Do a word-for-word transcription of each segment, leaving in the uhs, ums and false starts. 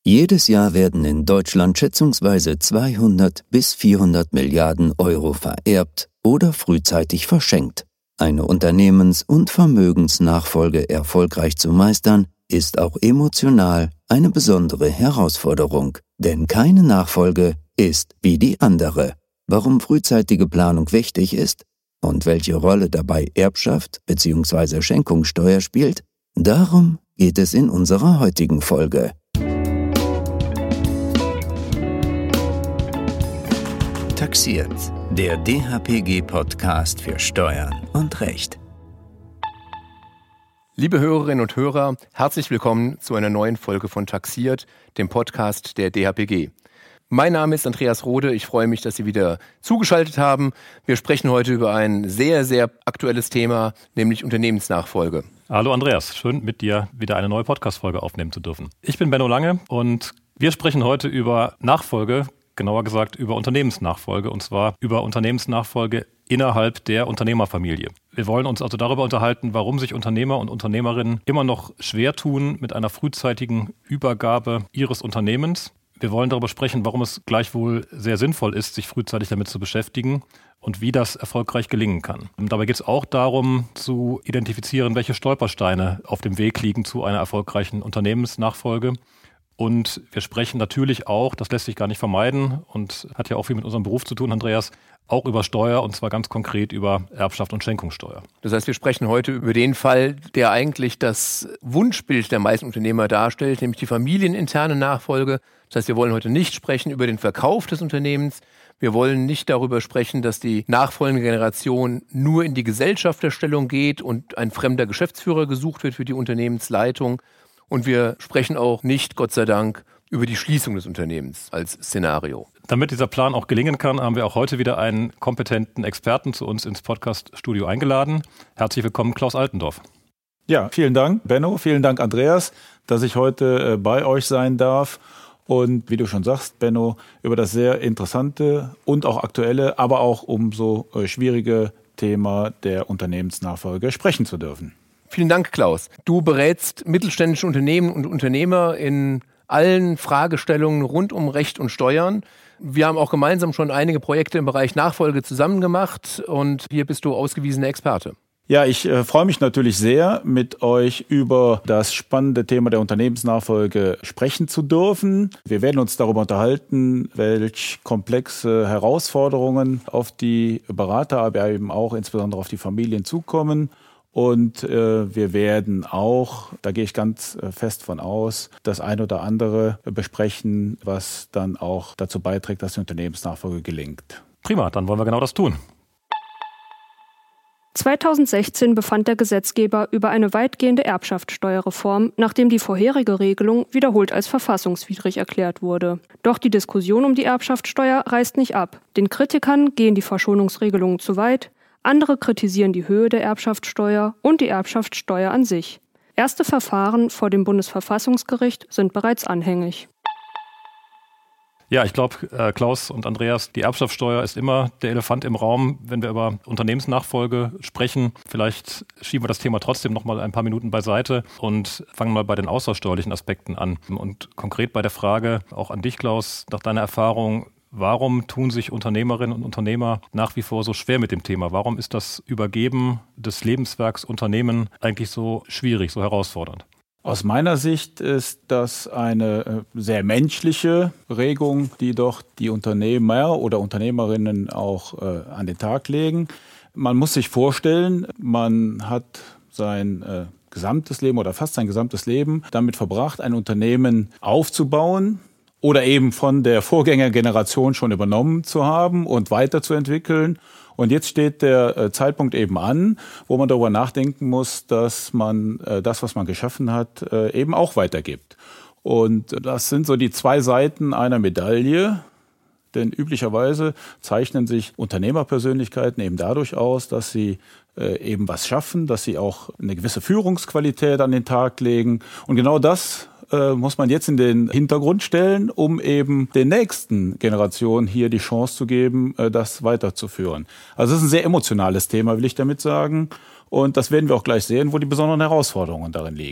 Jedes Jahr werden in Deutschland schätzungsweise zweihundert bis vierhundert Milliarden Euro vererbt oder frühzeitig verschenkt. Eine Unternehmens- und Vermögensnachfolge erfolgreich zu meistern, ist auch emotional eine besondere Herausforderung. Denn keine Nachfolge ist wie die andere. Warum frühzeitige Planung wichtig ist und welche Rolle dabei Erbschaft bzw. Schenkungssteuer spielt, darum geht es in unserer heutigen Folge. Taxiert, der D H P G-Podcast für Steuern und Recht. Liebe Hörerinnen und Hörer, herzlich willkommen zu einer neuen Folge von Taxiert, dem Podcast der D H P G. Mein Name ist Andreas Rode, ich freue mich, dass Sie wieder zugeschaltet haben. Wir sprechen heute über ein sehr, sehr aktuelles Thema, nämlich Unternehmensnachfolge. Hallo Andreas, schön mit dir wieder eine neue Podcast-Folge aufnehmen zu dürfen. Ich bin Benno Lange und wir sprechen heute über Nachfolge, genauer gesagt über Unternehmensnachfolge, und zwar über Unternehmensnachfolge innerhalb der Unternehmerfamilie. Wir wollen uns also darüber unterhalten, warum sich Unternehmer und Unternehmerinnen immer noch schwer tun mit einer frühzeitigen Übergabe ihres Unternehmens. Wir wollen darüber sprechen, warum es gleichwohl sehr sinnvoll ist, sich frühzeitig damit zu beschäftigen und wie das erfolgreich gelingen kann. Und dabei geht es auch darum, zu identifizieren, welche Stolpersteine auf dem Weg liegen zu einer erfolgreichen Unternehmensnachfolge. Und wir sprechen natürlich auch, das lässt sich gar nicht vermeiden und hat ja auch viel mit unserem Beruf zu tun, Andreas, auch über Steuer, und zwar ganz konkret über Erbschaft und Schenkungssteuer. Das heißt, wir sprechen heute über den Fall, der eigentlich das Wunschbild der meisten Unternehmer darstellt, nämlich die familieninterne Nachfolge. Das heißt, wir wollen heute nicht sprechen über den Verkauf des Unternehmens. Wir wollen nicht darüber sprechen, dass die nachfolgende Generation nur in die Gesellschafterstellung geht und ein fremder Geschäftsführer gesucht wird für die Unternehmensleitung. Und wir sprechen auch nicht, Gott sei Dank, über die Schließung des Unternehmens als Szenario. Damit dieser Plan auch gelingen kann, haben wir auch heute wieder einen kompetenten Experten zu uns ins Podcast-Studio eingeladen. Herzlich willkommen, Klaus Altendorf. Ja, vielen Dank, Benno. Vielen Dank, Andreas, dass ich heute bei euch sein darf. Und wie du schon sagst, Benno, über das sehr interessante und auch aktuelle, aber auch umso schwierige Thema der Unternehmensnachfolge sprechen zu dürfen. Vielen Dank, Klaus. Du berätst mittelständische Unternehmen und Unternehmer in allen Fragestellungen rund um Recht und Steuern. Wir haben auch gemeinsam schon einige Projekte im Bereich Nachfolge zusammen gemacht und hier bist du ausgewiesener Experte. Ja, ich äh, freue mich natürlich sehr, mit euch über das spannende Thema der Unternehmensnachfolge sprechen zu dürfen. Wir werden uns darüber unterhalten, welch komplexe Herausforderungen auf die Berater, aber eben auch insbesondere auf die Familien zukommen. Und äh, wir werden auch, da gehe ich ganz äh, fest von aus, das ein oder andere besprechen, was dann auch dazu beiträgt, dass die Unternehmensnachfolge gelingt. Prima, dann wollen wir genau das tun. zweitausendsechzehn befand der Gesetzgeber über eine weitgehende Erbschaftssteuerreform, nachdem die vorherige Regelung wiederholt als verfassungswidrig erklärt wurde. Doch die Diskussion um die Erbschaftssteuer reißt nicht ab. Den Kritikern gehen die Verschonungsregelungen zu weit. Andere kritisieren die Höhe der Erbschaftssteuer und die Erbschaftssteuer an sich. Erste Verfahren vor dem Bundesverfassungsgericht sind bereits anhängig. Ja, ich glaube, äh, Klaus und Andreas, die Erbschaftssteuer ist immer der Elefant im Raum, wenn wir über Unternehmensnachfolge sprechen. Vielleicht schieben wir das Thema trotzdem noch mal ein paar Minuten beiseite und fangen mal bei den außersteuerlichen Aspekten an. Und konkret bei der Frage auch an dich, Klaus, nach deiner Erfahrung: Warum tun sich Unternehmerinnen und Unternehmer nach wie vor so schwer mit dem Thema? Warum ist das Übergeben des Lebenswerks Unternehmen eigentlich so schwierig, so herausfordernd? Aus meiner Sicht ist das eine sehr menschliche Regung, die doch die Unternehmer oder Unternehmerinnen auch äh, an den Tag legen. Man muss sich vorstellen, man hat sein äh, gesamtes Leben oder fast sein gesamtes Leben damit verbracht, ein Unternehmen aufzubauen oder eben von der Vorgängergeneration schon übernommen zu haben und weiterzuentwickeln. Und jetzt steht der äh, Zeitpunkt eben an, wo man darüber nachdenken muss, dass man äh, das, was man geschaffen hat, äh, eben auch weitergibt. Und das sind so die zwei Seiten einer Medaille. Denn üblicherweise zeichnen sich Unternehmerpersönlichkeiten eben dadurch aus, dass sie äh, eben was schaffen, dass sie auch eine gewisse Führungsqualität an den Tag legen. Und genau das äh, muss man jetzt in den Hintergrund stellen, um eben den nächsten Generationen hier die Chance zu geben, äh, das weiterzuführen. Also es ist ein sehr emotionales Thema, will ich damit sagen. Und das werden wir auch gleich sehen, wo die besonderen Herausforderungen darin liegen.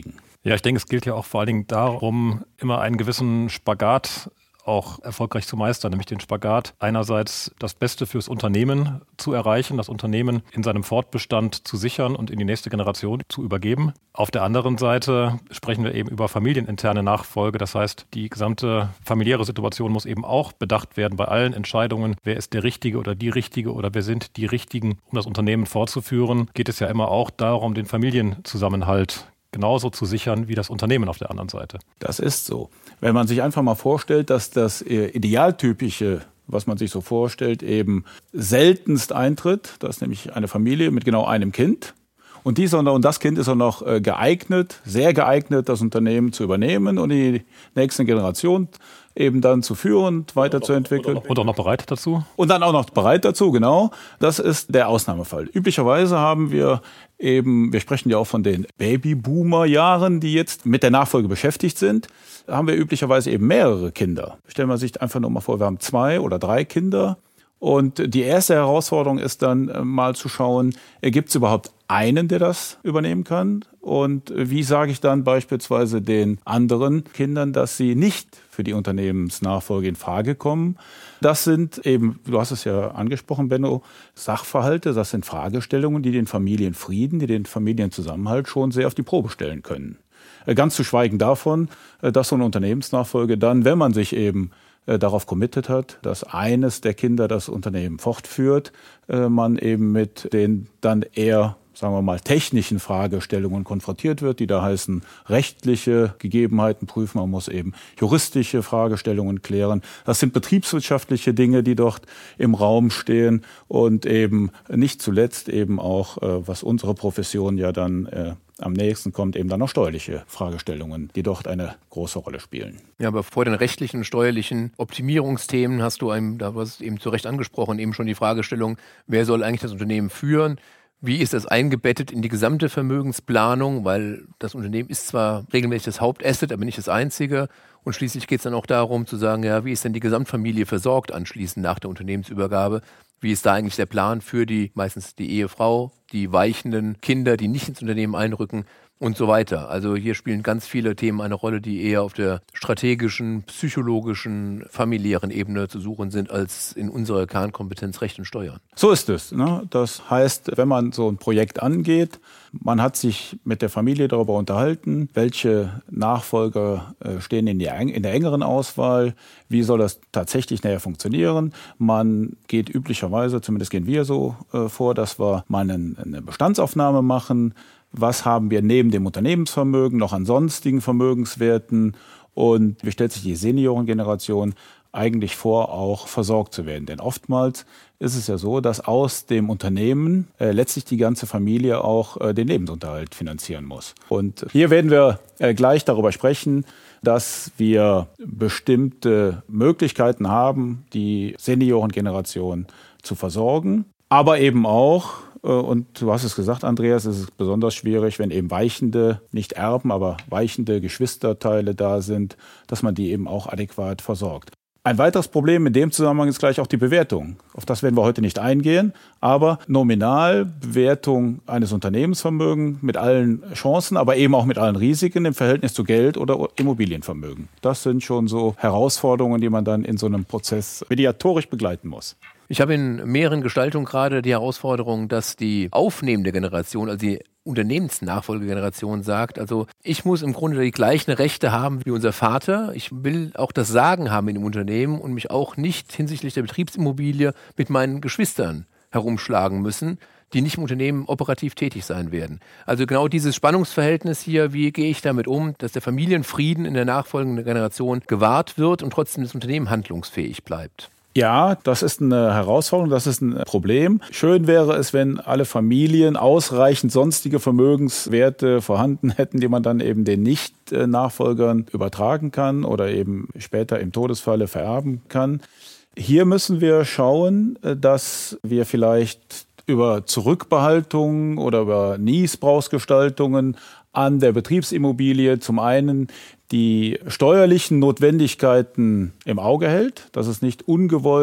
Ja, ich denke, es gilt ja auch vor allen Dingen darum, immer einen gewissen Spagat auch erfolgreich zu meistern, nämlich den Spagat, einerseits das Beste fürs Unternehmen zu erreichen, das Unternehmen in seinem Fortbestand zu sichern und in die nächste Generation zu übergeben. Auf der anderen Seite sprechen wir eben über familieninterne Nachfolge. Das heißt, die gesamte familiäre Situation muss eben auch bedacht werden bei allen Entscheidungen. Wer ist der Richtige oder die Richtige oder wer sind die Richtigen, um das Unternehmen fortzuführen? Geht es ja immer auch darum, den Familienzusammenhalt genauso zu sichern wie das Unternehmen auf der anderen Seite. Das ist so. Wenn man sich einfach mal vorstellt, dass das idealtypische, was man sich so vorstellt, eben seltenst eintritt, das ist nämlich eine Familie mit genau einem Kind. Und, dies und das Kind ist auch noch geeignet, sehr geeignet, das Unternehmen zu übernehmen und die nächste Generation eben dann zu führen, weiterzuentwickeln. Und auch noch bereit dazu? Und dann auch noch bereit dazu, genau. Das ist der Ausnahmefall. Üblicherweise haben wir eben, wir sprechen ja auch von den Babyboomer-Jahren, die jetzt mit der Nachfolge beschäftigt sind, haben wir üblicherweise eben mehrere Kinder. Stellen wir sich einfach nur mal vor, wir haben zwei oder drei Kinder. Und die erste Herausforderung ist dann mal zu schauen, gibt es überhaupt einen, der das übernehmen kann? Und wie sage ich dann beispielsweise den anderen Kindern, dass sie nicht für die Unternehmensnachfolge in Frage kommen? Das sind eben, du hast es ja angesprochen, Benno, Sachverhalte, das sind Fragestellungen, die den Familienfrieden, die den Familienzusammenhalt schon sehr auf die Probe stellen können. Ganz zu schweigen davon, dass so eine Unternehmensnachfolge dann, wenn man sich eben darauf committed hat, dass eines der Kinder das Unternehmen fortführt, man eben mit den dann eher, sagen wir mal, technischen Fragestellungen konfrontiert wird, die da heißen rechtliche Gegebenheiten prüfen, man muss eben juristische Fragestellungen klären. Das sind betriebswirtschaftliche Dinge, die dort im Raum stehen und eben nicht zuletzt eben auch, was unsere Profession ja dann äh, am nächsten kommt, eben dann noch steuerliche Fragestellungen, die dort eine große Rolle spielen. Ja, aber vor den rechtlichen und steuerlichen Optimierungsthemen hast du einem, da hast du eben zu Recht angesprochen, eben schon die Fragestellung, wer soll eigentlich das Unternehmen führen? Wie ist das eingebettet in die gesamte Vermögensplanung? Weil das Unternehmen ist zwar regelmäßig das Hauptasset, aber nicht das einzige. Und schließlich geht es dann auch darum zu sagen, ja, wie ist denn die Gesamtfamilie versorgt anschließend nach der Unternehmensübergabe? Wie ist da eigentlich der Plan für die, meistens die Ehefrau, die weichenden Kinder, die nicht ins Unternehmen einrücken und so weiter. Also hier spielen ganz viele Themen eine Rolle, die eher auf der strategischen, psychologischen, familiären Ebene zu suchen sind, als in unserer Kernkompetenz Recht und Steuern. So ist es. Ne? Das heißt, wenn man so ein Projekt angeht, man hat sich mit der Familie darüber unterhalten, welche Nachfolger äh, stehen in, die, in der engeren Auswahl, wie soll das tatsächlich näher funktionieren. Man geht üblicherweise, zumindest gehen wir so äh, vor, dass wir mal einen, eine Bestandsaufnahme machen. Was haben wir neben dem Unternehmensvermögen noch an sonstigen Vermögenswerten? Und wie stellt sich die Seniorengeneration eigentlich vor, auch versorgt zu werden? Denn oftmals ist es ja so, dass aus dem Unternehmen äh, letztlich die ganze Familie auch äh, den Lebensunterhalt finanzieren muss. Und hier werden wir äh, gleich darüber sprechen, dass wir bestimmte Möglichkeiten haben, die Seniorengeneration zu versorgen, aber eben auch, und du hast es gesagt, Andreas, es ist besonders schwierig, wenn eben weichende, nicht Erben, aber weichende Geschwisterteile da sind, dass man die eben auch adäquat versorgt. Ein weiteres Problem in dem Zusammenhang ist gleich auch die Bewertung. Auf das werden wir heute nicht eingehen, aber Nominalbewertung eines Unternehmensvermögens mit allen Chancen, aber eben auch mit allen Risiken im Verhältnis zu Geld oder Immobilienvermögen. Das sind schon so Herausforderungen, die man dann in so einem Prozess mediatorisch begleiten muss. Ich habe in mehreren Gestaltungen gerade die Herausforderung, dass die aufnehmende Generation, also die Unternehmensnachfolgegeneration sagt, also ich muss im Grunde die gleichen Rechte haben wie unser Vater. Ich will auch das Sagen haben in dem Unternehmen und mich auch nicht hinsichtlich der Betriebsimmobilie mit meinen Geschwistern herumschlagen müssen, die nicht im Unternehmen operativ tätig sein werden. Also genau dieses Spannungsverhältnis hier, wie gehe ich damit um, dass der Familienfrieden in der nachfolgenden Generation gewahrt wird und trotzdem das Unternehmen handlungsfähig bleibt. Ja, das ist eine Herausforderung, das ist ein Problem. Schön wäre es, wenn alle Familien ausreichend sonstige Vermögenswerte vorhanden hätten, die man dann eben den Nicht-Nachfolgern übertragen kann oder eben später im Todesfalle vererben kann. Hier müssen wir schauen, dass wir vielleicht über Zurückbehaltung oder über Niesbrauchsgestaltungen an der Betriebsimmobilie zum einen die steuerlichen Notwendigkeiten im Auge hält, dass es nicht ungewollt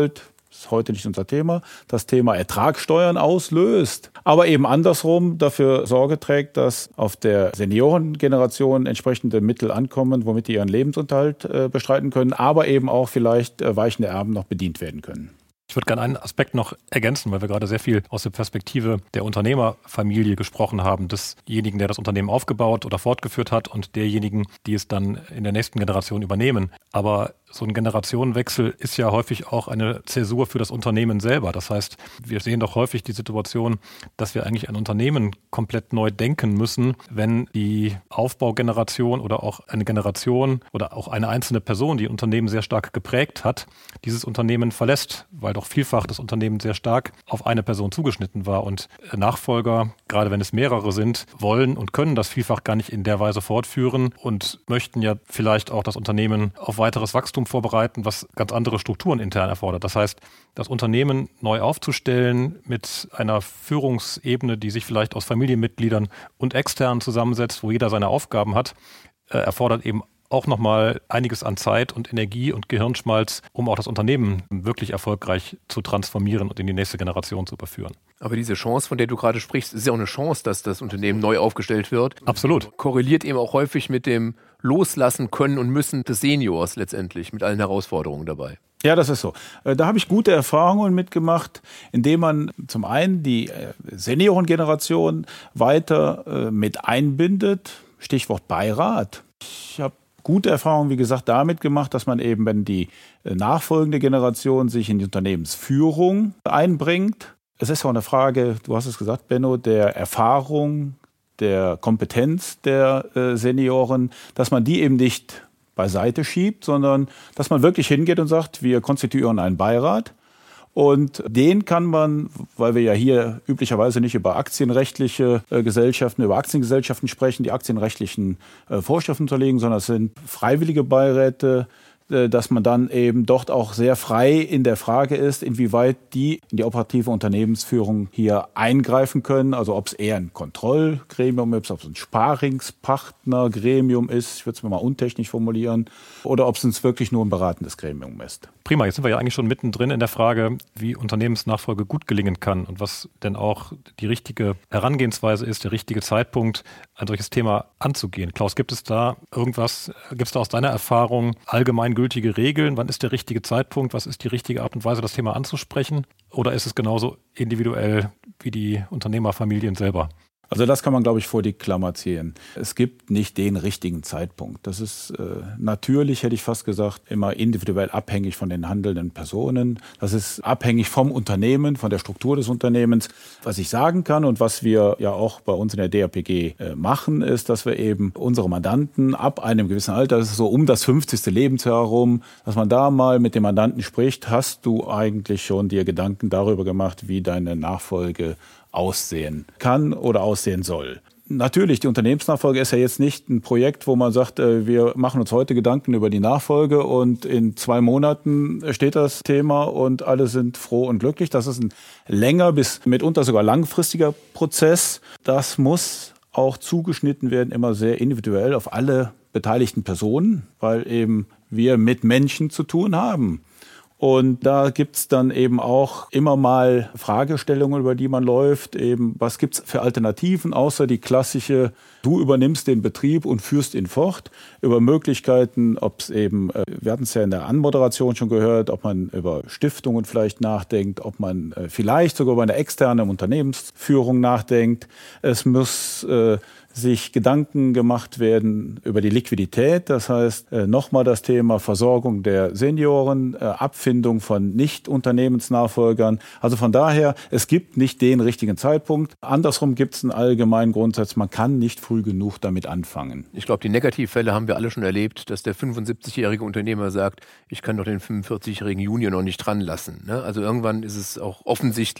ist heute nicht unser Thema, das Thema Ertragssteuern auslöst, aber eben andersrum dafür Sorge trägt, dass auf der Seniorengeneration entsprechende Mittel ankommen, womit die ihren Lebensunterhalt äh, bestreiten können, aber eben auch vielleicht äh, weichende Erben noch bedient werden können. Ich würde gerne einen Aspekt noch ergänzen, weil wir gerade sehr viel aus der Perspektive der Unternehmerfamilie gesprochen haben, desjenigen, der das Unternehmen aufgebaut oder fortgeführt hat und derjenigen, die es dann in der nächsten Generation übernehmen. Aber so ein Generationenwechsel ist ja häufig auch eine Zäsur für das Unternehmen selber. Das heißt, wir sehen doch häufig die Situation, dass wir eigentlich ein Unternehmen komplett neu denken müssen, wenn die Aufbaugeneration oder auch eine Generation oder auch eine einzelne Person, die ein Unternehmen sehr stark geprägt hat, dieses Unternehmen verlässt, weil doch vielfach das Unternehmen sehr stark auf eine Person zugeschnitten war. Und Nachfolger, gerade wenn es mehrere sind, wollen und können das vielfach gar nicht in der Weise fortführen und möchten ja vielleicht auch das Unternehmen auf weiteres Wachstum vorbereiten, was ganz andere Strukturen intern erfordert. Das heißt, das Unternehmen neu aufzustellen mit einer Führungsebene, die sich vielleicht aus Familienmitgliedern und externen zusammensetzt, wo jeder seine Aufgaben hat, äh, erfordert eben auch nochmal einiges an Zeit und Energie und Gehirnschmalz, um auch das Unternehmen wirklich erfolgreich zu transformieren und in die nächste Generation zu überführen. Aber diese Chance, von der du gerade sprichst, ist ja auch eine Chance, dass das Unternehmen neu aufgestellt wird. Absolut. Korreliert eben auch häufig mit dem Loslassen können und müssen des Seniors letztendlich, mit allen Herausforderungen dabei. Ja, das ist so. Da habe ich gute Erfahrungen mitgemacht, indem man zum einen die Seniorengeneration weiter mit einbindet. Stichwort Beirat. Ich habe gute Erfahrungen, wie gesagt, damit gemacht, dass man eben, wenn die nachfolgende Generation sich in die Unternehmensführung einbringt, es ist auch eine Frage, du hast es gesagt, Benno, der Erfahrung, der Kompetenz der äh, Senioren, dass man die eben nicht beiseite schiebt, sondern dass man wirklich hingeht und sagt, wir konstituieren einen Beirat. Und den kann man, weil wir ja hier üblicherweise nicht über aktienrechtliche äh, Gesellschaften, über Aktiengesellschaften sprechen, die aktienrechtlichen äh, Vorschriften unterliegen, sondern es sind freiwillige Beiräte, äh, dass man dann eben dort auch sehr frei in der Frage ist, inwieweit die in die operative Unternehmensführung hier eingreifen können. Also ob es eher ein Kontrollgremium ist, ob es ein Sparingspartnergremium ist, ich würde es mir mal untechnisch formulieren, oder ob es uns wirklich nur ein beratendes Gremium ist. Prima, jetzt sind wir ja eigentlich schon mittendrin in der Frage, wie Unternehmensnachfolge gut gelingen kann und was denn auch die richtige Herangehensweise ist, der richtige Zeitpunkt, ein solches Thema anzugehen. Klaus, gibt es da irgendwas, gibt es da aus deiner Erfahrung allgemeingültige Regeln? Wann ist der richtige Zeitpunkt? Was ist die richtige Art und Weise, das Thema anzusprechen? Oder ist es genauso individuell wie die Unternehmerfamilien selber? Also das kann man, glaube ich, vor die Klammer ziehen. Es gibt nicht den richtigen Zeitpunkt. Das ist äh, natürlich, hätte ich fast gesagt, immer individuell abhängig von den handelnden Personen. Das ist abhängig vom Unternehmen, von der Struktur des Unternehmens. Was ich sagen kann und was wir ja auch bei uns in der D A P G äh, machen, ist, dass wir eben unsere Mandanten ab einem gewissen Alter, das ist so um das fünfzigste Lebensjahr herum, dass man da mal mit dem Mandanten spricht, hast du eigentlich schon dir Gedanken darüber gemacht, wie deine Nachfolge aussehen kann oder aussehen soll. Natürlich, die Unternehmensnachfolge ist ja jetzt nicht ein Projekt, wo man sagt, wir machen uns heute Gedanken über die Nachfolge und in zwei Monaten steht das Thema und alle sind froh und glücklich. Das ist ein länger bis mitunter sogar langfristiger Prozess. Das muss auch zugeschnitten werden, immer sehr individuell auf alle beteiligten Personen, weil eben wir mit Menschen zu tun haben. Und da gibt's dann eben auch immer mal Fragestellungen, über die man läuft. Eben, was gibt's für Alternativen, außer die klassische, du übernimmst den Betrieb und führst ihn fort. Über Möglichkeiten, ob es eben, wir hatten es ja in der Anmoderation schon gehört, ob man über Stiftungen vielleicht nachdenkt, ob man vielleicht sogar über eine externe Unternehmensführung nachdenkt. Es muss äh, sich Gedanken gemacht werden über die Liquidität. Das heißt, äh, nochmal das Thema Versorgung der Senioren, äh, Abfindung von Nicht-Unternehmensnachfolgern. Also von daher, es gibt nicht den richtigen Zeitpunkt. Andersrum gibt es einen allgemeinen Grundsatz, man kann nicht früh genug damit anfangen. Ich glaube, die Negativfälle haben wir alle schon erlebt, dass der fünfundsiebzigjährige Unternehmer sagt, ich kann doch den fünfundvierzigjährigen Junior noch nicht dran lassen. Ne? Also irgendwann ist es auch offensichtlich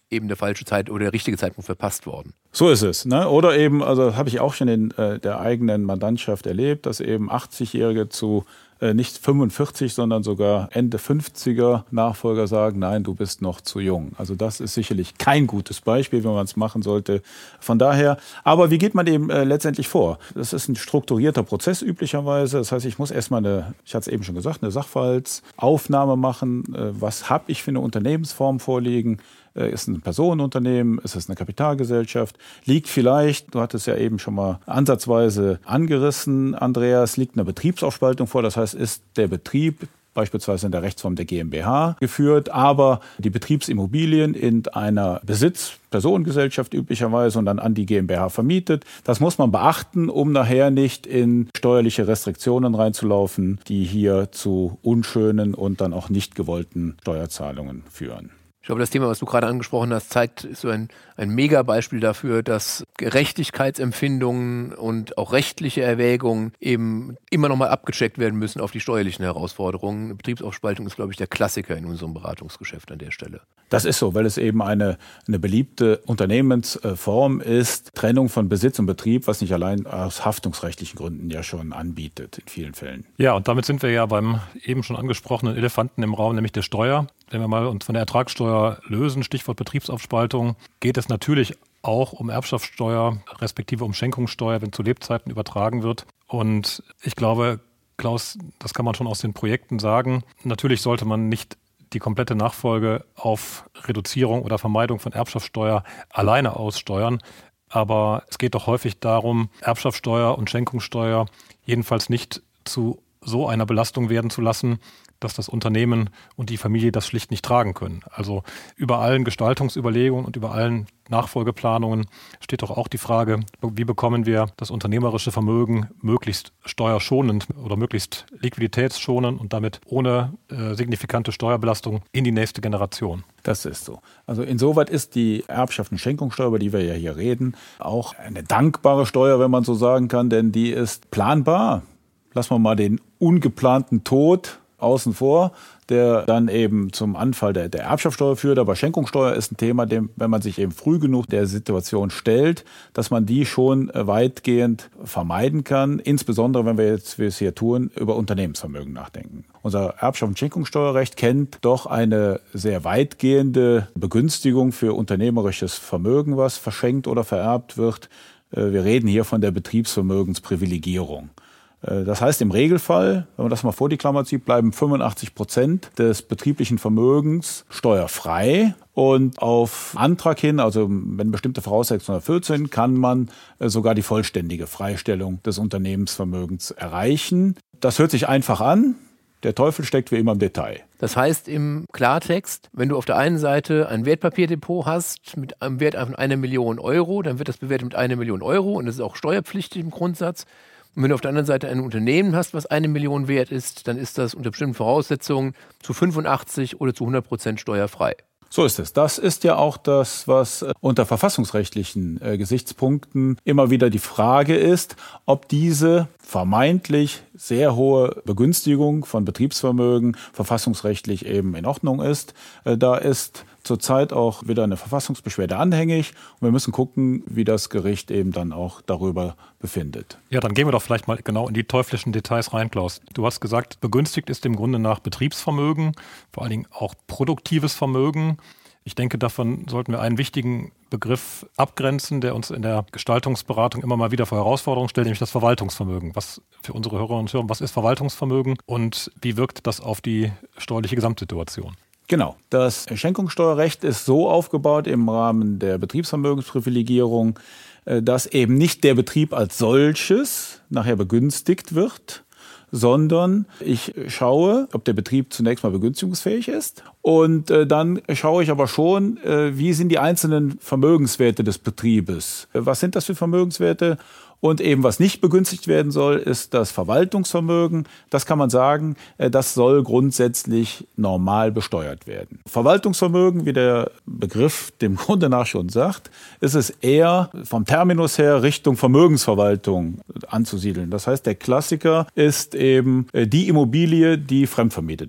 eben der falsche Zeit oder der richtige Zeitpunkt verpasst worden. So ist es. Ne? Oder eben, also habe ich auch schon in äh, der eigenen Mandantschaft erlebt, dass eben achtzigjährige zu äh, nicht fünfundvierzig, sondern sogar Ende fünfziger Nachfolger sagen, nein, du bist noch zu jung. Also das ist sicherlich kein gutes Beispiel, wenn man es machen sollte. Von daher, aber wie geht man eben äh, letztendlich vor? Das ist ein strukturierter Prozess üblicherweise. Das heißt, ich muss erstmal eine, ich hatte es eben schon gesagt, eine Sachverhaltsaufnahme machen. Äh, was habe ich für eine Unternehmensform vorliegen? Ist es ein Personenunternehmen? Ist es eine Kapitalgesellschaft? Liegt vielleicht, du hattest ja eben schon mal ansatzweise angerissen, Andreas, liegt eine Betriebsaufspaltung vor. Das heißt, ist der Betrieb beispielsweise in der Rechtsform der GmbH geführt, aber die Betriebsimmobilien in einer Besitz-Personengesellschaft üblicherweise und dann an die GmbH vermietet. Das muss man beachten, um nachher nicht in steuerliche Restriktionen reinzulaufen, die hier zu unschönen und dann auch nicht gewollten Steuerzahlungen führen. Ich glaube, das Thema, was du gerade angesprochen hast, zeigt so ein, ein Mega-Beispiel dafür, dass Gerechtigkeitsempfindungen und auch rechtliche Erwägungen eben immer noch mal abgecheckt werden müssen auf die steuerlichen Herausforderungen. Betriebsaufspaltung ist, glaube ich, der Klassiker in unserem Beratungsgeschäft an der Stelle. Das ist so, weil es eben eine, eine beliebte Unternehmensform ist, Trennung von Besitz und Betrieb, was nicht allein aus haftungsrechtlichen Gründen ja schon anbietet in vielen Fällen. Ja, und damit sind wir ja beim eben schon angesprochenen Elefanten im Raum, nämlich der Steuer. Wenn wir mal uns von der Ertragssteuer lösen, Stichwort Betriebsaufspaltung, geht es natürlich auch um Erbschaftssteuer, respektive um Schenkungssteuer, wenn zu Lebzeiten übertragen wird. Und ich glaube, Klaus, das kann man schon aus den Projekten sagen. Natürlich sollte man nicht die komplette Nachfolge auf Reduzierung oder Vermeidung von Erbschaftssteuer alleine aussteuern. Aber es geht doch häufig darum, Erbschaftssteuer und Schenkungssteuer jedenfalls nicht zu so einer Belastung werden zu lassen, dass das Unternehmen und die Familie das schlicht nicht tragen können. Also über allen Gestaltungsüberlegungen und über allen Nachfolgeplanungen steht doch auch die Frage, wie bekommen wir das unternehmerische Vermögen möglichst steuerschonend oder möglichst liquiditätsschonend und damit ohne äh, signifikante Steuerbelastung in die nächste Generation. Das ist so. Also insoweit ist die Erbschaft- und Schenkungssteuer, über die wir ja hier reden, auch eine dankbare Steuer, wenn man so sagen kann, denn die ist planbar. Lassen wir mal den ungeplanten Tod außen vor, der dann eben zum Anfall der, der Erbschaftssteuer führt. Aber Schenkungssteuer ist ein Thema, dem, wenn man sich eben früh genug der Situation stellt, dass man die schon weitgehend vermeiden kann. Insbesondere, wenn wir jetzt, wie wir es hier tun, über Unternehmensvermögen nachdenken. Unser Erbschafts- und Schenkungssteuerrecht kennt doch eine sehr weitgehende Begünstigung für unternehmerisches Vermögen, was verschenkt oder vererbt wird. Wir reden hier von der Betriebsvermögensprivilegierung. Das heißt, im Regelfall, wenn man das mal vor die Klammer zieht, bleiben fünfundachtzig Prozent des betrieblichen Vermögens steuerfrei. Und auf Antrag hin, also wenn bestimmte Voraussetzungen erfüllt sind, kann man sogar die vollständige Freistellung des Unternehmensvermögens erreichen. Das hört sich einfach an. Der Teufel steckt wie immer im Detail. Das heißt im Klartext, wenn du auf der einen Seite ein Wertpapierdepot hast mit einem Wert von einer Million Euro, dann wird das bewertet mit einer Million Euro und das ist auch steuerpflichtig im Grundsatz. Und wenn du auf der anderen Seite ein Unternehmen hast, was eine Million wert ist, dann ist das unter bestimmten Voraussetzungen zu fünfundachtzig oder zu hundert Prozent steuerfrei. So ist es. Das ist ja auch das, was unter verfassungsrechtlichen äh, Gesichtspunkten immer wieder die Frage ist, ob diese vermeintlich sehr hohe Begünstigung von Betriebsvermögen verfassungsrechtlich eben in Ordnung ist. Äh, da ist zurzeit auch wieder eine Verfassungsbeschwerde anhängig und wir müssen gucken, wie das Gericht eben dann auch darüber befindet. Ja, dann gehen wir doch vielleicht mal genau in die teuflischen Details rein, Klaus. Du hast gesagt, begünstigt ist im Grunde nach Betriebsvermögen, vor allen Dingen auch produktives Vermögen. Ich denke, davon sollten wir einen wichtigen Begriff abgrenzen, der uns in der Gestaltungsberatung immer mal wieder vor Herausforderungen stellt, nämlich das Verwaltungsvermögen. Was für unsere Hörerinnen und Hörer, was ist Verwaltungsvermögen und wie wirkt das auf die steuerliche Gesamtsituation? Genau. Das Schenkungssteuerrecht ist so aufgebaut im Rahmen der Betriebsvermögensprivilegierung, dass eben nicht der Betrieb als solches nachher begünstigt wird, sondern ich schaue, ob der Betrieb zunächst mal begünstigungsfähig ist und äh, dann schaue ich aber schon, äh, wie sind die einzelnen Vermögenswerte des Betriebes. Was sind das für Vermögenswerte? Und eben was nicht begünstigt werden soll, ist das Verwaltungsvermögen. Das kann man sagen, das soll grundsätzlich normal besteuert werden. Verwaltungsvermögen, wie der Begriff dem Grunde nach schon sagt, ist es eher vom Terminus her Richtung Vermögensverwaltung anzusiedeln. Das heißt, der Klassiker ist eben die Immobilie, die fremdvermietet ist.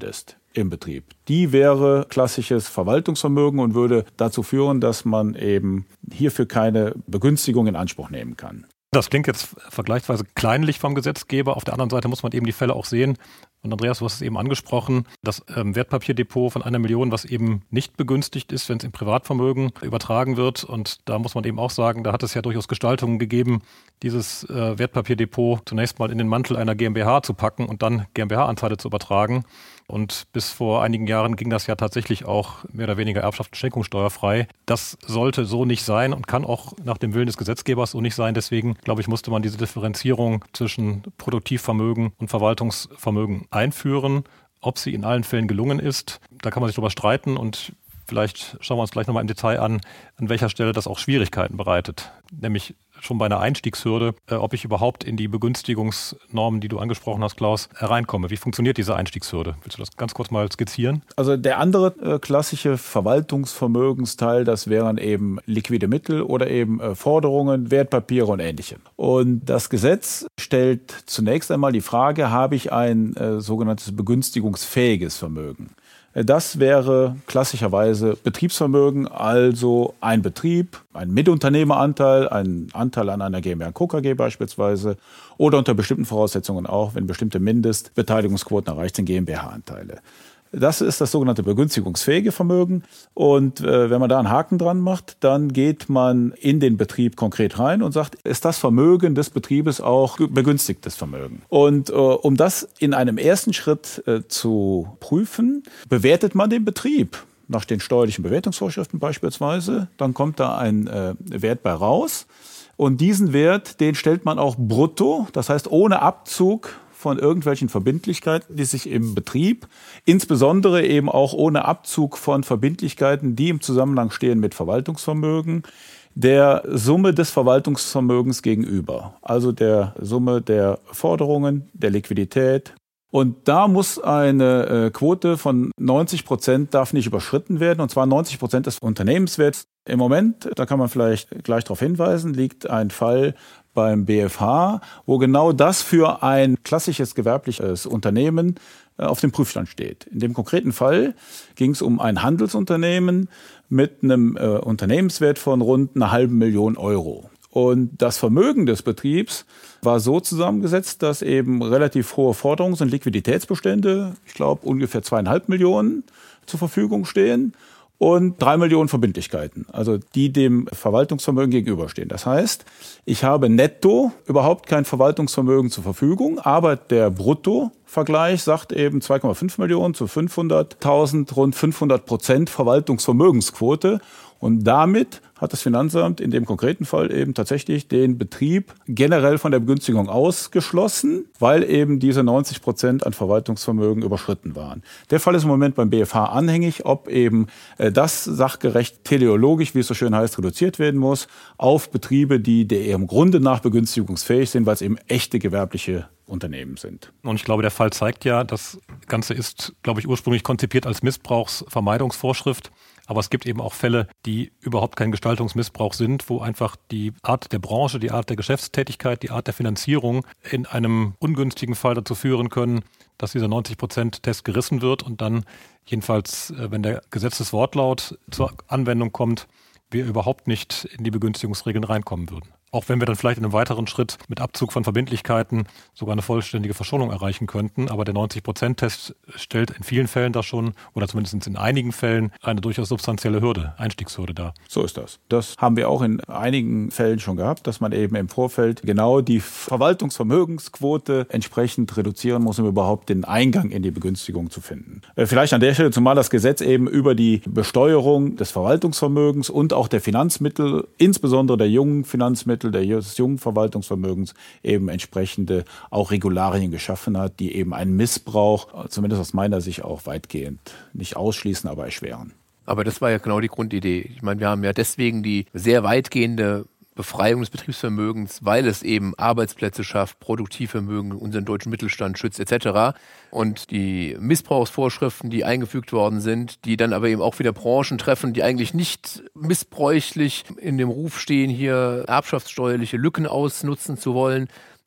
im Betrieb. Die wäre klassisches Verwaltungsvermögen und würde dazu führen, dass man eben hierfür keine Begünstigung in Anspruch nehmen kann. Das klingt jetzt vergleichsweise kleinlich vom Gesetzgeber. Auf der anderen Seite muss man eben die Fälle auch sehen. Und Andreas, du hast es eben angesprochen, das ähm, Wertpapierdepot von einer Million, was eben nicht begünstigt ist, wenn es im Privatvermögen übertragen wird. Und da muss man eben auch sagen, da hat es ja durchaus Gestaltungen gegeben, dieses äh, Wertpapierdepot zunächst mal in den Mantel einer GmbH zu packen und dann GmbH-Anteile zu übertragen. Und bis vor einigen Jahren ging das ja tatsächlich auch mehr oder weniger erbschafts- und schenkungssteuerfrei. Das sollte so nicht sein und kann auch nach dem Willen des Gesetzgebers so nicht sein. Deswegen, glaube ich, musste man diese Differenzierung zwischen Produktivvermögen und Verwaltungsvermögen einführen. Ob sie in allen Fällen gelungen ist, da kann man sich drüber streiten und vielleicht schauen wir uns gleich nochmal im Detail an, an welcher Stelle das auch Schwierigkeiten bereitet. Nämlich schon bei einer Einstiegshürde, äh, ob ich überhaupt in die Begünstigungsnormen, die du angesprochen hast, Klaus, reinkomme. Wie funktioniert diese Einstiegshürde? Willst du das ganz kurz mal skizzieren? Also der andere äh, klassische Verwaltungsvermögensteil, das wären eben liquide Mittel oder eben äh, Forderungen, Wertpapiere und Ähnlichem. Und das Gesetz stellt zunächst einmal die Frage, habe ich ein äh, sogenanntes begünstigungsfähiges Vermögen? Das wäre klassischerweise Betriebsvermögen, also ein Betrieb, ein Mitunternehmeranteil, ein Anteil an einer GmbH und Co. K G beispielsweise oder unter bestimmten Voraussetzungen auch, wenn bestimmte Mindestbeteiligungsquoten erreicht sind, GmbH-Anteile. Das ist das sogenannte begünstigungsfähige Vermögen. Und äh, wenn man da einen Haken dran macht, dann geht man in den Betrieb konkret rein und sagt, ist das Vermögen des Betriebes auch begünstigtes Vermögen? Und äh, um das in einem ersten Schritt äh, zu prüfen, bewertet man den Betrieb nach den steuerlichen Bewertungsvorschriften beispielsweise. Dann kommt da ein äh, Wert bei raus. Und diesen Wert, den stellt man auch brutto, das heißt ohne Abzug von irgendwelchen Verbindlichkeiten, die sich im Betrieb, insbesondere eben auch ohne Abzug von Verbindlichkeiten, die im Zusammenhang stehen mit Verwaltungsvermögen, der Summe des Verwaltungsvermögens gegenüber, also der Summe der Forderungen, der Liquidität. Und da muss eine äh, Quote von neunzig Prozent darf nicht überschritten werden, und zwar neunzig Prozent des Unternehmenswerts. Im Moment, da kann man vielleicht gleich darauf hinweisen, liegt ein Fall beim B F H, wo genau das für ein klassisches gewerbliches Unternehmen äh, auf dem Prüfstand steht. In dem konkreten Fall ging es um ein Handelsunternehmen mit einem äh, Unternehmenswert von rund einer halben Million Euro. Und das Vermögen des Betriebs war so zusammengesetzt, dass eben relativ hohe Forderungs- und Liquiditätsbestände, ich glaube ungefähr zweieinhalb Millionen zur Verfügung stehen und drei Millionen Verbindlichkeiten, also die dem Verwaltungsvermögen gegenüberstehen. Das heißt, ich habe netto überhaupt kein Verwaltungsvermögen zur Verfügung, aber der Bruttovergleich sagt eben zwei Komma fünf Millionen zu fünfhunderttausend, rund fünfhundert Prozent Verwaltungsvermögensquote. Und damit hat das Finanzamt in dem konkreten Fall eben tatsächlich den Betrieb generell von der Begünstigung ausgeschlossen, weil eben diese neunzig Prozent an Verwaltungsvermögen überschritten waren. Der Fall ist im Moment beim B F H anhängig, ob eben das sachgerecht teleologisch, wie es so schön heißt, reduziert werden muss auf Betriebe, die der im Grunde nach begünstigungsfähig sind, weil es eben echte gewerbliche Unternehmen sind. Und ich glaube, der Fall zeigt ja, das Ganze ist, glaube ich, ursprünglich konzipiert als Missbrauchsvermeidungsvorschrift. Aber es gibt eben auch Fälle, die überhaupt kein Gestaltungsmissbrauch sind, wo einfach die Art der Branche, die Art der Geschäftstätigkeit, die Art der Finanzierung in einem ungünstigen Fall dazu führen können, dass dieser neunzig Prozent Test gerissen wird und dann jedenfalls, wenn der Gesetzeswortlaut zur Anwendung kommt, wir überhaupt nicht in die Begünstigungsregeln reinkommen würden. Auch wenn wir dann vielleicht in einem weiteren Schritt mit Abzug von Verbindlichkeiten sogar eine vollständige Verschonung erreichen könnten. Aber der neunzig Prozent Test stellt in vielen Fällen da schon, oder zumindest in einigen Fällen, eine durchaus substanzielle Hürde, Einstiegshürde dar. So ist das. Das haben wir auch in einigen Fällen schon gehabt, dass man eben im Vorfeld genau die Verwaltungsvermögensquote entsprechend reduzieren muss, um überhaupt den Eingang in die Begünstigung zu finden. Vielleicht an der Stelle, zumal das Gesetz eben über die Besteuerung des Verwaltungsvermögens und auch der Finanzmittel, insbesondere der jungen Finanzmittel, des jungen Verwaltungsvermögens eben entsprechende auch Regularien geschaffen hat, die eben einen Missbrauch, zumindest aus meiner Sicht auch weitgehend nicht ausschließen, aber erschweren. Aber das war ja genau die Grundidee. Ich meine, wir haben ja deswegen die sehr weitgehende Befreiung des Betriebsvermögens, weil es eben Arbeitsplätze schafft, Produktivvermögen, unseren deutschen Mittelstand schützt et cetera. Und die Missbrauchsvorschriften, die eingefügt worden sind, die dann aber eben auch wieder Branchen treffen, die eigentlich nicht missbräuchlich in dem Ruf stehen, hier erbschaftssteuerliche Lücken ausnutzen zu wollen,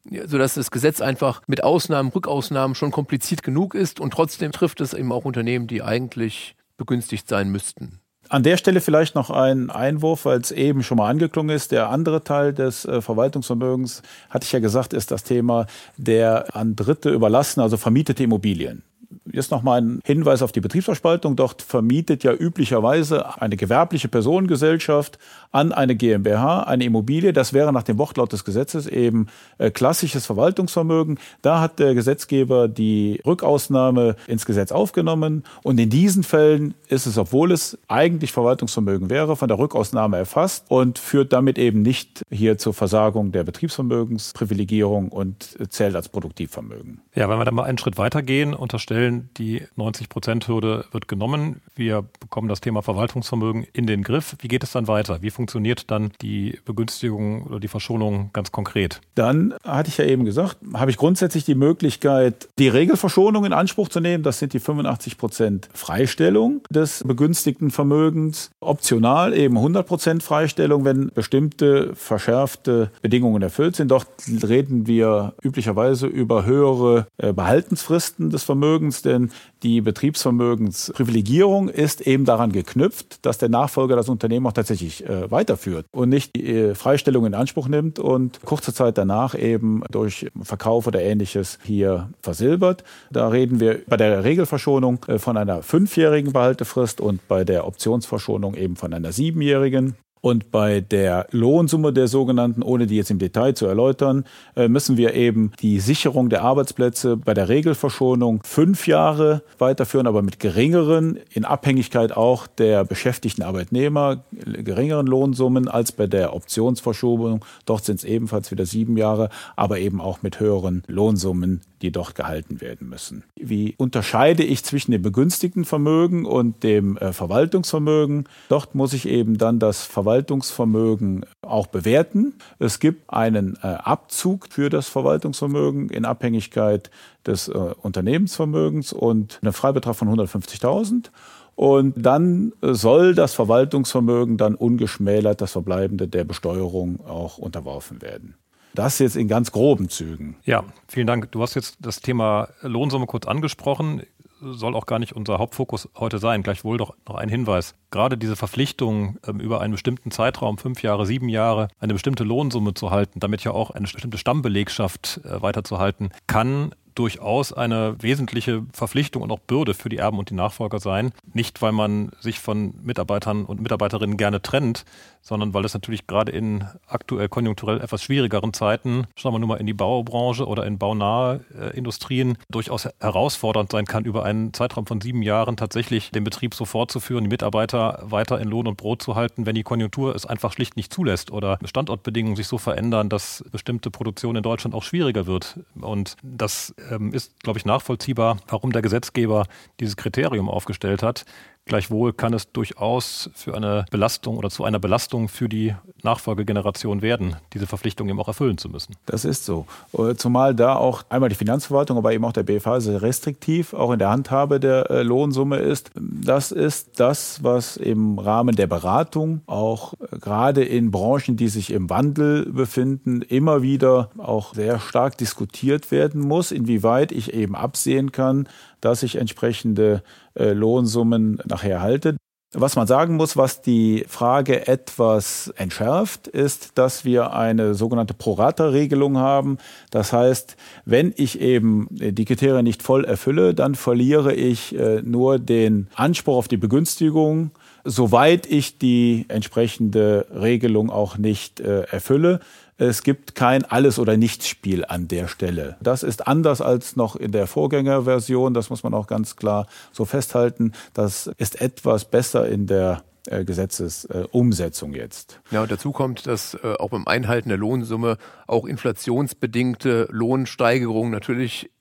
sodass das Gesetz einfach mit Ausnahmen, Rückausnahmen schon kompliziert genug ist und trotzdem trifft es eben auch Unternehmen, die eigentlich begünstigt sein müssten. An der Stelle vielleicht noch ein Einwurf, weil es eben schon mal angeklungen ist. Der andere Teil des äh, Verwaltungsvermögens, hatte ich ja gesagt, ist das Thema der an Dritte überlassenen, also vermietete Immobilien. Jetzt nochmal ein Hinweis auf die Betriebsverwaltung. Dort vermietet ja üblicherweise eine gewerbliche Personengesellschaft an eine GmbH eine Immobilie. Das wäre nach dem Wortlaut des Gesetzes eben äh, klassisches Verwaltungsvermögen. Da hat der Gesetzgeber die Rückausnahme ins Gesetz aufgenommen. Und in diesen Fällen ist es, obwohl es eigentlich Verwaltungsvermögen wäre, von der Rückausnahme erfasst und führt damit eben nicht hier zur Versagung der Betriebsvermögensprivilegierung und zählt als Produktivvermögen. Ja, wenn wir dann mal einen Schritt weitergehen, unterstellen, die neunzig-Prozent-Hürde wird genommen. Wir bekommen das Thema Verwaltungsvermögen in den Griff. Wie geht es dann weiter? Wie funktioniert dann die Begünstigung oder die Verschonung ganz konkret? Dann hatte ich ja eben gesagt, habe ich grundsätzlich die Möglichkeit, die Regelverschonung in Anspruch zu nehmen. Das sind die fünfundachtzig Prozent Freistellung des begünstigten Vermögens. Optional eben hundert Prozent Freistellung, wenn bestimmte verschärfte Bedingungen erfüllt sind. Dort reden wir üblicherweise über höhere Behaltensfristen des Vermögens, denn die Betriebsvermögensprivilegierung ist eben daran geknüpft, dass der Nachfolger das Unternehmen auch tatsächlich äh, weiterführt und nicht die äh, Freistellung in Anspruch nimmt und kurze Zeit danach eben durch Verkauf oder Ähnliches hier versilbert. Da reden wir bei der Regelverschonung äh, von einer fünfjährigen Behaltefrist und bei der Optionsverschonung eben von einer siebenjährigen. Und bei der Lohnsumme der sogenannten, ohne die jetzt im Detail zu erläutern, müssen wir eben die Sicherung der Arbeitsplätze bei der Regelverschonung fünf Jahre weiterführen, aber mit geringeren, in Abhängigkeit auch der beschäftigten Arbeitnehmer, geringeren Lohnsummen als bei der Optionsverschonung. Dort sind es ebenfalls wieder sieben Jahre, aber eben auch mit höheren Lohnsummen, die dort gehalten werden müssen. Wie unterscheide ich zwischen dem begünstigten Vermögen und dem äh, Verwaltungsvermögen? Dort muss ich eben dann das Verwaltungsvermögen auch bewerten. Es gibt einen äh, Abzug für das Verwaltungsvermögen in Abhängigkeit des äh, Unternehmensvermögens und einen Freibetrag von hundertfünfzigtausend. Und dann soll das Verwaltungsvermögen dann ungeschmälert, das Verbleibende der Besteuerung, auch unterworfen werden. Das jetzt in ganz groben Zügen. Ja, vielen Dank. Du hast jetzt das Thema Lohnsumme kurz angesprochen. Soll auch gar nicht unser Hauptfokus heute sein. Gleichwohl doch noch ein Hinweis. Gerade diese Verpflichtung, über einen bestimmten Zeitraum, fünf Jahre, sieben Jahre, eine bestimmte Lohnsumme zu halten, damit ja auch eine bestimmte Stammbelegschaft weiterzuhalten, kann durchaus eine wesentliche Verpflichtung und auch Bürde für die Erben und die Nachfolger sein. Nicht, weil man sich von Mitarbeitern und Mitarbeiterinnen gerne trennt, sondern weil es natürlich gerade in aktuell konjunkturell etwas schwierigeren Zeiten, schauen wir nur mal in die Baubranche oder in baunahe äh, Industrien, durchaus herausfordernd sein kann, über einen Zeitraum von sieben Jahren tatsächlich den Betrieb so fortzuführen, die Mitarbeiter weiter in Lohn und Brot zu halten, wenn die Konjunktur es einfach schlicht nicht zulässt oder Standortbedingungen sich so verändern, dass bestimmte Produktion in Deutschland auch schwieriger wird. Und das ähm, ist, glaube ich, nachvollziehbar, warum der Gesetzgeber dieses Kriterium aufgestellt hat. Gleichwohl kann es durchaus für eine Belastung oder zu einer Belastung für die Nachfolgegeneration werden, diese Verpflichtung eben auch erfüllen zu müssen. Das ist so. Zumal da auch einmal die Finanzverwaltung, aber eben auch der B F H sehr restriktiv auch in der Handhabe der Lohnsumme ist. Das ist das, was im Rahmen der Beratung auch gerade in Branchen, die sich im Wandel befinden, immer wieder auch sehr stark diskutiert werden muss, inwieweit ich eben absehen kann, dass ich entsprechende äh, Lohnsummen nachher halte. Was man sagen muss, was die Frage etwas entschärft, ist, dass wir eine sogenannte Pro-Rata-Regelung haben. Das heißt, wenn ich eben die Kriterien nicht voll erfülle, dann verliere ich äh, nur den Anspruch auf die Begünstigung, soweit ich die entsprechende Regelung auch nicht äh, erfülle. Es gibt kein Alles- oder Nichts-Spiel an der Stelle. Das ist anders als noch in der Vorgängerversion. Das muss man auch ganz klar so festhalten. Das ist etwas besser in der äh, Gesetzesumsetzung äh, jetzt. Ja, und dazu kommt, dass äh, auch beim Einhalten der Lohnsumme auch inflationsbedingte Lohnsteigerungen natürlich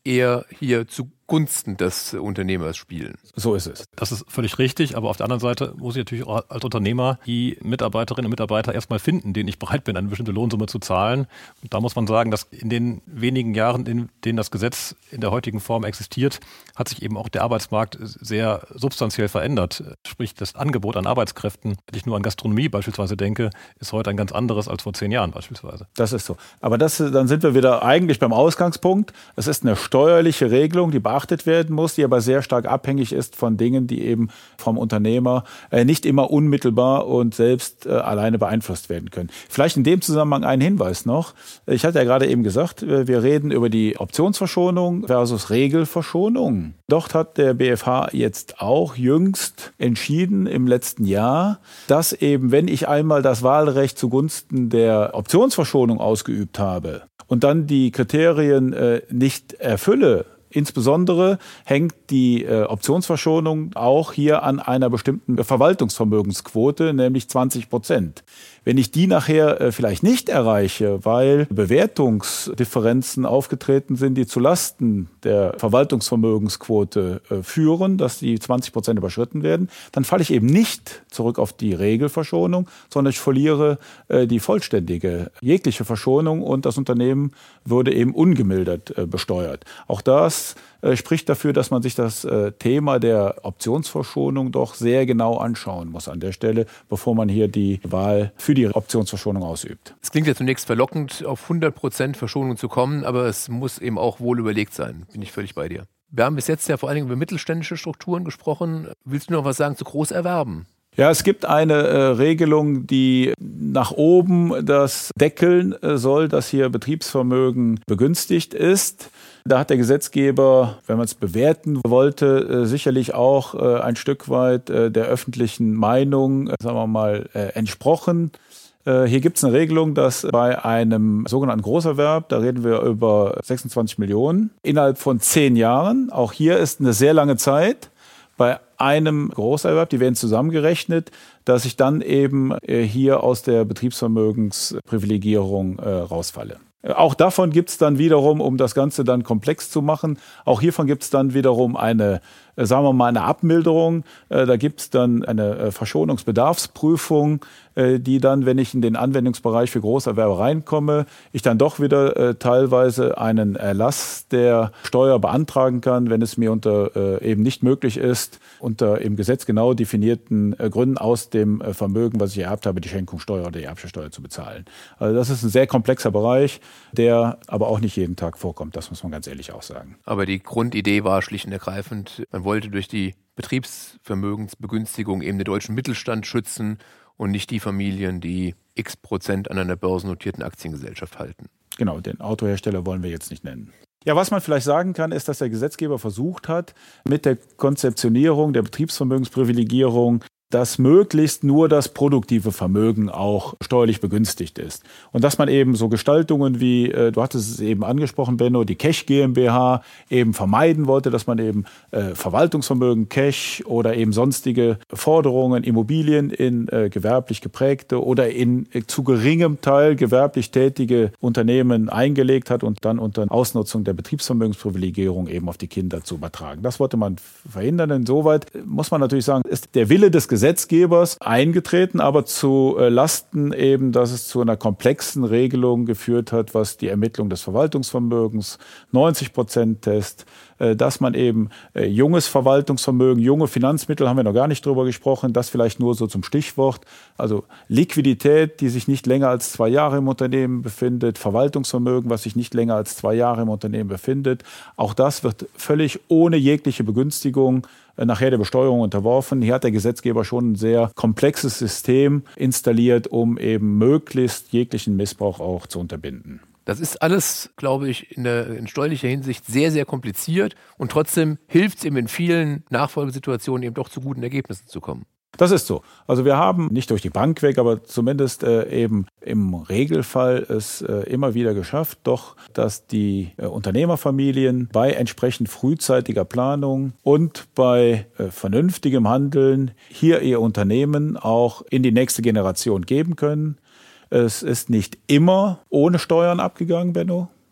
eher hier zugunsten des Unternehmers spielen. So ist es. Das ist völlig richtig, aber auf der anderen Seite muss ich natürlich auch als Unternehmer die Mitarbeiterinnen und Mitarbeiter erstmal finden, denen ich bereit bin, eine bestimmte Lohnsumme zu zahlen. Und da muss man sagen, dass in den wenigen Jahren, in denen das Gesetz in der heutigen Form existiert, hat sich eben auch der Arbeitsmarkt sehr substanziell verändert. Sprich, das Angebot an Arbeitskräften, wenn ich nur an Gastronomie beispielsweise denke, ist heute ein ganz anderes als vor zehn Jahren beispielsweise. Das ist so. Aber das, dann sind wir wieder eigentlich beim Ausgangspunkt. Es ist eine steuerliche Regelung, die beachtet werden muss, die aber sehr stark abhängig ist von Dingen, die eben vom Unternehmer äh, nicht immer unmittelbar und selbst äh, alleine beeinflusst werden können. Vielleicht in dem Zusammenhang ein Hinweis noch. Ich hatte ja gerade eben gesagt, wir reden über die Optionsverschonung versus Regelverschonung. Dort hat der B F H jetzt auch jüngst entschieden im letzten Jahr, dass eben, wenn ich einmal das Wahlrecht zugunsten der Optionsverschonung ausgeübt habe und dann die Kriterien äh, nicht erfülle, insbesondere hängt die äh, Optionsverschonung auch hier an einer bestimmten Verwaltungsvermögensquote, nämlich zwanzig Prozent. Wenn ich die nachher äh, vielleicht nicht erreiche, weil Bewertungsdifferenzen aufgetreten sind, die zulasten der Verwaltungsvermögensquote äh, führen, dass die zwanzig Prozent überschritten werden, dann falle ich eben nicht zurück auf die Regelverschonung, sondern ich verliere äh, die vollständige jegliche Verschonung und das Unternehmen würde eben ungemildert äh, besteuert. Auch das äh, spricht dafür, dass man sich das äh, Thema der Optionsverschonung doch sehr genau anschauen muss an der Stelle, bevor man hier die Wahl für die Optionsverschonung ausübt. Es klingt ja zunächst verlockend, auf hundert Prozent Verschonung zu kommen, aber es muss eben auch wohl überlegt sein. Bin ich völlig bei dir. Wir haben bis jetzt ja vor allen Dingen über mittelständische Strukturen gesprochen. Willst du noch was sagen zu Großerwerben? Ja, es gibt eine äh, Regelung, die nach oben das deckeln äh, soll, dass hier Betriebsvermögen begünstigt ist. Da hat der Gesetzgeber, wenn man es bewerten wollte, äh, sicherlich auch äh, ein Stück weit äh, der öffentlichen Meinung, äh, sagen wir mal, äh, entsprochen. Äh, hier gibt es eine Regelung, dass bei einem sogenannten Großerwerb, da reden wir über sechsundzwanzig Millionen, innerhalb von zehn Jahren, auch hier ist eine sehr lange Zeit, bei einem Großerwerb, die werden zusammengerechnet, dass ich dann eben äh, hier aus der Betriebsvermögensprivilegierung äh, rausfalle. Auch davon gibt es dann wiederum, um das Ganze dann komplex zu machen, auch hiervon gibt es dann wiederum eine, äh, sagen wir mal, eine Abmilderung. Äh, da gibt es dann eine äh, Verschonungsbedarfsprüfung, äh, die dann, wenn ich in den Anwendungsbereich für Großerwerbe reinkomme, ich dann doch wieder äh, teilweise einen Erlass der Steuer beantragen kann, wenn es mir unter äh, eben nicht möglich ist, unter im Gesetz genau definierten äh, Gründen aus dem äh, Vermögen, was ich ererbt habe, die Schenkungssteuer oder die Erbschaftssteuer zu bezahlen. Also das ist ein sehr komplexer Bereich, der aber auch nicht jeden Tag vorkommt, das muss man ganz ehrlich auch sagen. Aber die Grundidee war schlicht und ergreifend, man wollte durch die Betriebsvermögensbegünstigung eben den deutschen Mittelstand schützen und nicht die Familien, die x Prozent an einer börsennotierten Aktiengesellschaft halten. Genau, den Autohersteller wollen wir jetzt nicht nennen. Ja, was man vielleicht sagen kann, ist, dass der Gesetzgeber versucht hat, mit der Konzeptionierung der Betriebsvermögensprivilegierung, dass möglichst nur das produktive Vermögen auch steuerlich begünstigt ist. Und dass man eben so Gestaltungen wie, äh, du hattest es eben angesprochen, Benno, die Cash GmbH eben vermeiden wollte, dass man eben äh, Verwaltungsvermögen, Cash oder eben sonstige Forderungen, Immobilien in äh, gewerblich geprägte oder in äh, zu geringem Teil gewerblich tätige Unternehmen eingelegt hat und dann unter Ausnutzung der Betriebsvermögensprivilegierung eben auf die Kinder zu übertragen. Das wollte man verhindern. Insoweit muss man natürlich sagen, ist der Wille des Gesetzgebers Gesetzgebers eingetreten, aber zu Lasten eben, dass es zu einer komplexen Regelung geführt hat, was die Ermittlung des Verwaltungsvermögens, neunzig Prozent Test, dass man eben junges Verwaltungsvermögen, junge Finanzmittel, haben wir noch gar nicht drüber gesprochen, das vielleicht nur so zum Stichwort, also Liquidität, die sich nicht länger als zwei Jahre im Unternehmen befindet, Verwaltungsvermögen, was sich nicht länger als zwei Jahre im Unternehmen befindet, auch das wird völlig ohne jegliche Begünstigung nachher der Besteuerung unterworfen. Hier hat der Gesetzgeber schon ein sehr komplexes System installiert, um eben möglichst jeglichen Missbrauch auch zu unterbinden. Das ist alles, glaube ich, in, der, in steuerlicher Hinsicht sehr, sehr kompliziert und trotzdem hilft es eben in vielen Nachfolgesituationen eben doch zu guten Ergebnissen zu kommen. Das ist so. Also wir haben nicht durch die Bank weg, aber zumindest äh, eben im Regelfall es äh, immer wieder geschafft, doch dass die äh, Unternehmerfamilien bei entsprechend frühzeitiger Planung und bei äh, vernünftigem Handeln hier ihr Unternehmen auch in die nächste Generation geben können. Es ist nicht immer ohne Steuern abgegangen, Benno.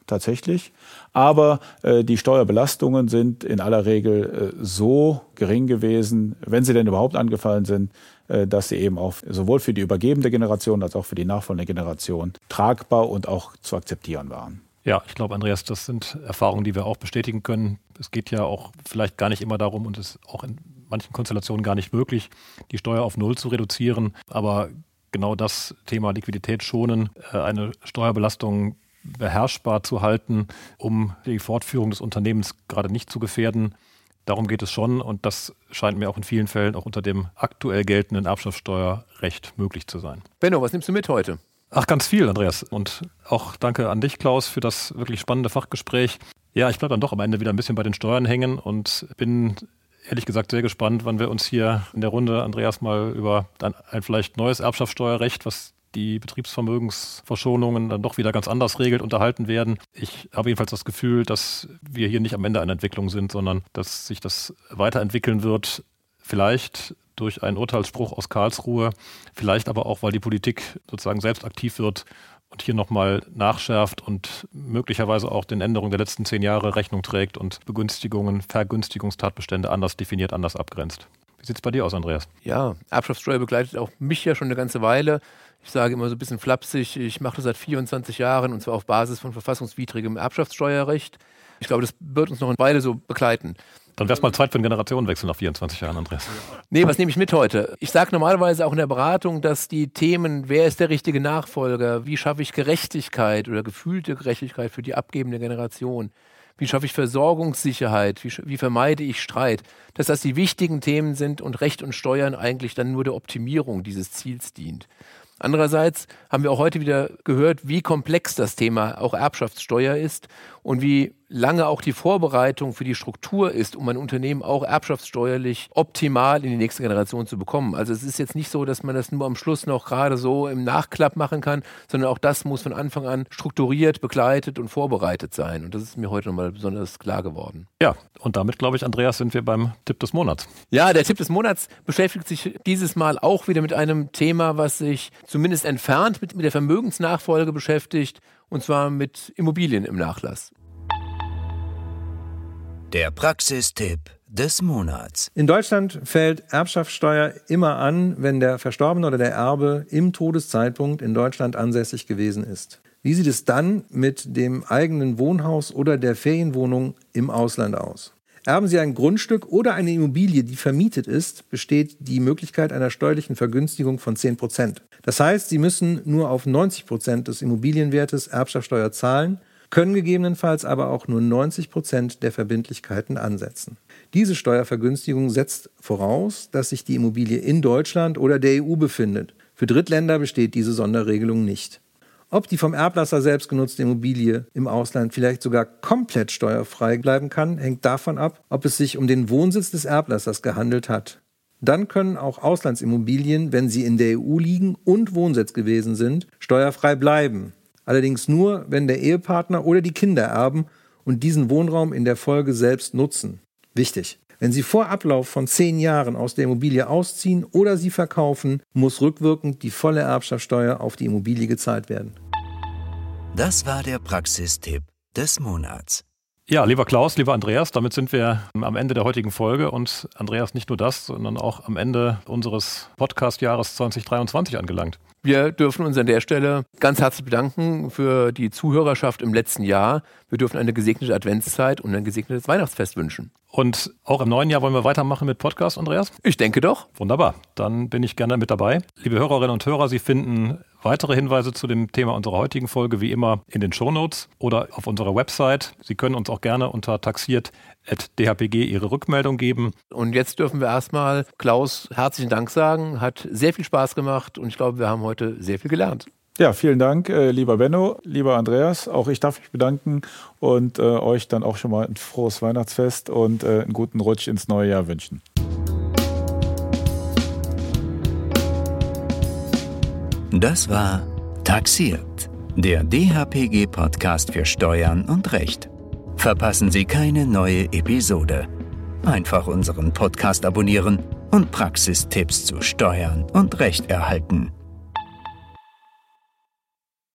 tatsächlich. Aber äh, die Steuerbelastungen sind in aller Regel äh, so gering gewesen, wenn sie denn überhaupt angefallen sind, äh, dass sie eben auch sowohl für die übergebende Generation als auch für die nachfolgende Generation tragbar und auch zu akzeptieren waren. Ja, ich glaube, Andreas, das sind Erfahrungen, die wir auch bestätigen können. Es geht ja auch vielleicht gar nicht immer darum und es ist auch in manchen Konstellationen gar nicht möglich, die Steuer auf Null zu reduzieren. Aber genau das Thema Liquidität schonen, eine Steuerbelastung beherrschbar zu halten, um die Fortführung des Unternehmens gerade nicht zu gefährden. Darum geht es schon und das scheint mir auch in vielen Fällen auch unter dem aktuell geltenden Erbschaftssteuerrecht möglich zu sein. Benno, was nimmst du mit heute? Ach, ganz viel, Andreas. Und auch danke an dich, Klaus, für das wirklich spannende Fachgespräch. Ja, ich bleibe dann doch am Ende wieder ein bisschen bei den Steuern hängen und bin ehrlich gesagt sehr gespannt, wann wir uns hier in der Runde, Andreas, mal über ein, ein vielleicht neues Erbschaftssteuerrecht, was die Betriebsvermögensverschonungen dann doch wieder ganz anders regelt, unterhalten werden. Ich habe jedenfalls das Gefühl, dass wir hier nicht am Ende einer Entwicklung sind, sondern dass sich das weiterentwickeln wird, vielleicht durch einen Urteilsspruch aus Karlsruhe, vielleicht aber auch, weil die Politik sozusagen selbst aktiv wird und hier nochmal nachschärft und möglicherweise auch den Änderungen der letzten zehn Jahre Rechnung trägt und Begünstigungen, Vergünstigungstatbestände anders definiert, anders abgrenzt. Wie sieht es bei dir aus, Andreas? Ja, Erbschaftssteuer begleitet auch mich ja schon eine ganze Weile. Ich sage immer so ein bisschen flapsig, ich mache das seit vierundzwanzig Jahren und zwar auf Basis von verfassungswidrigem Erbschaftssteuerrecht. Ich glaube, das wird uns noch eine Weile so begleiten. Dann wäre es mal Zeit für einen Generationenwechsel nach vierundzwanzig Jahren, Andreas. Nee, was nehme ich mit heute? Ich sage normalerweise auch in der Beratung, dass die Themen, wer ist der richtige Nachfolger, wie schaffe ich Gerechtigkeit oder gefühlte Gerechtigkeit für die abgebende Generation, wie schaffe ich Versorgungssicherheit, wie, wie vermeide ich Streit, dass das die wichtigen Themen sind und Recht und Steuern eigentlich dann nur der Optimierung dieses Ziels dient. Andererseits haben wir auch heute wieder gehört, wie komplex das Thema auch Erbschaftssteuer ist und wie lange auch die Vorbereitung für die Struktur ist, um ein Unternehmen auch erbschaftssteuerlich optimal in die nächste Generation zu bekommen. Also es ist jetzt nicht so, dass man das nur am Schluss noch gerade so im Nachklapp machen kann, sondern auch das muss von Anfang an strukturiert, begleitet und vorbereitet sein. Und das ist mir heute nochmal besonders klar geworden. Ja, und damit, glaube ich, Andreas, sind wir beim Tipp des Monats. Ja, der Tipp des Monats beschäftigt sich dieses Mal auch wieder mit einem Thema, was sich zumindest entfernt mit, mit der Vermögensnachfolge beschäftigt, und zwar mit Immobilien im Nachlass. Der Praxistipp des Monats. In Deutschland fällt Erbschaftssteuer immer an, wenn der Verstorbene oder der Erbe im Todeszeitpunkt in Deutschland ansässig gewesen ist. Wie sieht es dann mit dem eigenen Wohnhaus oder der Ferienwohnung im Ausland aus? Erben Sie ein Grundstück oder eine Immobilie, die vermietet ist, besteht die Möglichkeit einer steuerlichen Vergünstigung von zehn Prozent. Das heißt, Sie müssen nur auf neunzig Prozent des Immobilienwertes Erbschaftssteuer zahlen, können gegebenenfalls aber auch nur neunzig Prozent der Verbindlichkeiten ansetzen. Diese Steuervergünstigung setzt voraus, dass sich die Immobilie in Deutschland oder der E U befindet. Für Drittländer besteht diese Sonderregelung nicht. Ob die vom Erblasser selbst genutzte Immobilie im Ausland vielleicht sogar komplett steuerfrei bleiben kann, hängt davon ab, ob es sich um den Wohnsitz des Erblassers gehandelt hat. Dann können auch Auslandsimmobilien, wenn sie in der E U liegen und Wohnsitz gewesen sind, steuerfrei bleiben. Allerdings nur, wenn der Ehepartner oder die Kinder erben und diesen Wohnraum in der Folge selbst nutzen. Wichtig: Wenn Sie vor Ablauf von zehn Jahren aus der Immobilie ausziehen oder sie verkaufen, muss rückwirkend die volle Erbschaftssteuer auf die Immobilie gezahlt werden. Das war der Praxistipp des Monats. Ja, lieber Klaus, lieber Andreas, damit sind wir am Ende der heutigen Folge und Andreas, nicht nur das, sondern auch am Ende unseres Podcast-Jahres zwanzig dreiundzwanzig angelangt. Wir dürfen uns an der Stelle ganz herzlich bedanken für die Zuhörerschaft im letzten Jahr. Wir dürfen eine gesegnete Adventszeit und ein gesegnetes Weihnachtsfest wünschen. Und auch im neuen Jahr wollen wir weitermachen mit Podcast, Andreas? Ich denke doch. Wunderbar, dann bin ich gerne mit dabei. Liebe Hörerinnen und Hörer, Sie finden weitere Hinweise zu dem Thema unserer heutigen Folge wie immer in den Shownotes oder auf unserer Website. Sie können uns auch gerne unter taxiert at d h p g Ihre Rückmeldung geben. Und jetzt dürfen wir erstmal Klaus herzlichen Dank sagen. Hat sehr viel Spaß gemacht und ich glaube, wir haben heute sehr viel gelernt. Ja, vielen Dank, äh, lieber Benno, lieber Andreas. Auch ich darf mich bedanken und äh, euch dann auch schon mal ein frohes Weihnachtsfest und äh, einen guten Rutsch ins neue Jahr wünschen. Das war Taxiert, der D H P G-Podcast für Steuern und Recht. Verpassen Sie keine neue Episode. Einfach unseren Podcast abonnieren und Praxistipps zu Steuern und Recht erhalten.